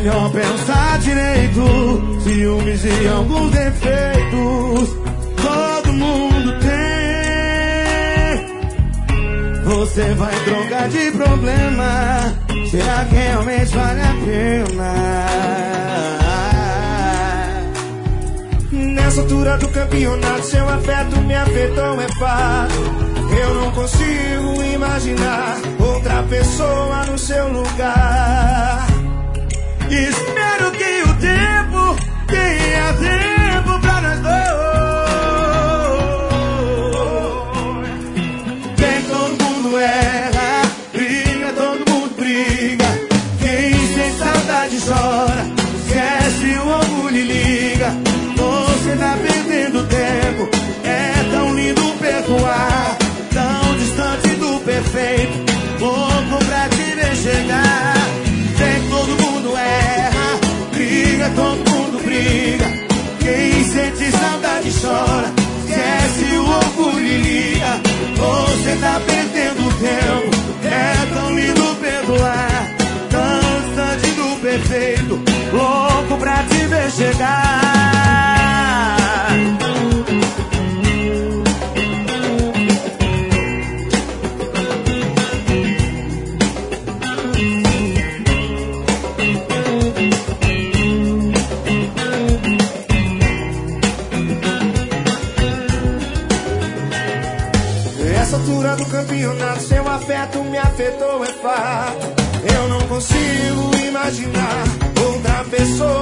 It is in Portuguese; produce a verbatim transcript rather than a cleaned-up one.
melhor pensar direito. Ciúmes e alguns defeitos todo mundo tem. Você vai trocar de problema. Será que realmente vale a pena? Nessa altura do campeonato, seu afeto me afetou, é fato. Eu não consigo imaginar outra pessoa no seu lugar. Espero que o tempo tenha tempo pra nós dois. Bem, todo mundo erra, briga, todo mundo briga. Quem sente saudade chora, esquece o orgulho e liga. Você tá perdendo tempo, é tão lindo perdoar, tão distante do perfeito, louco pra te ver chegar. Sei que todo mundo erra, briga, todo mundo briga. Quem sente saudade chora, esquece o orgulho e liga. Você tá perdendo tempo, é tão lindo perdoar, tão distante do perfeito, louco pra te ver chegar. Nessa altura do campeonato, seu afeto me afetou, é fato. Eu não consigo imaginar outra pessoa